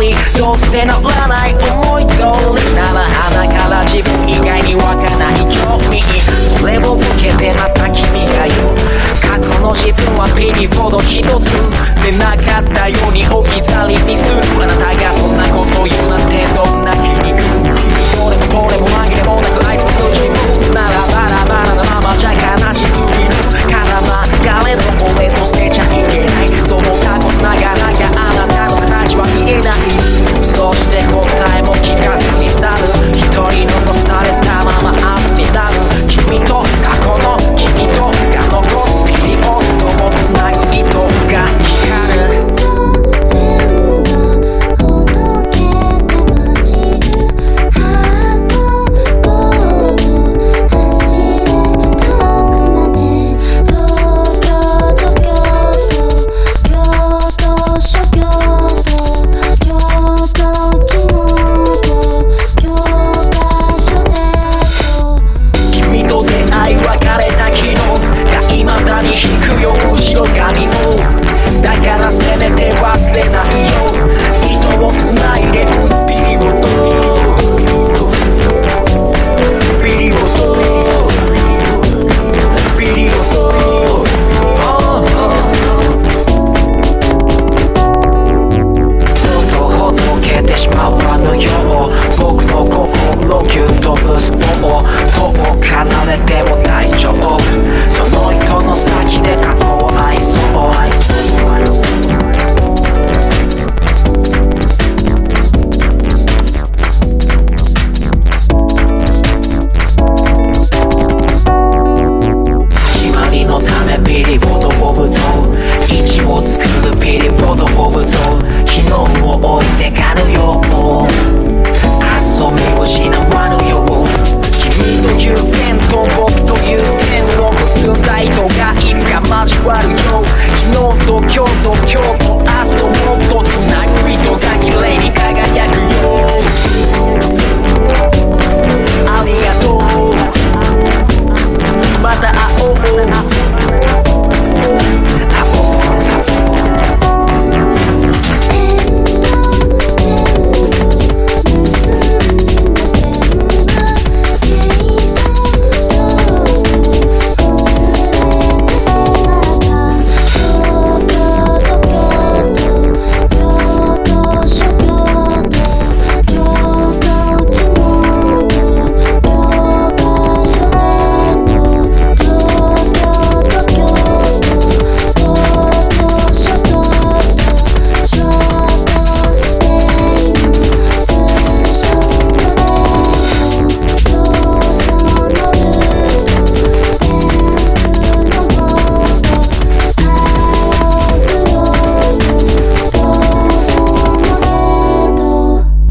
にどうせならない思い通りなら鼻から自分以外に湧かない興味それを受けてまた君が言う過去の自分はピリほど一つでなかったように置き去りにするあなたがそんなこと言うなんてどんな気に食うどれもこれも紛れもなく愛する自分ならバラバラなままじゃ悲しすぎるから流れの俺と捨てちゃいけないその過去繋がなきゃあなたの形は見えないそして答えも聞かずに去る一人残されたまま明日になる君と過去の君とが残すピリオドをつなぐ糸が光るだからせめて忘れないよ糸をつないで打つピリオドピリオドピリオドとほどけてしまうあの世を僕の心ぎゅっと結ぼう遠く離れても大丈夫その糸の先で過去を愛そう決まりのためピリボドボブと位置を作るピリボドボブと昨日を置いてかぬよ遊びを失わぬよ君という点と僕という点を結んだ糸がいつか交わるよ昨日と今日と今日と明日ともっとつなぐ糸が綺麗に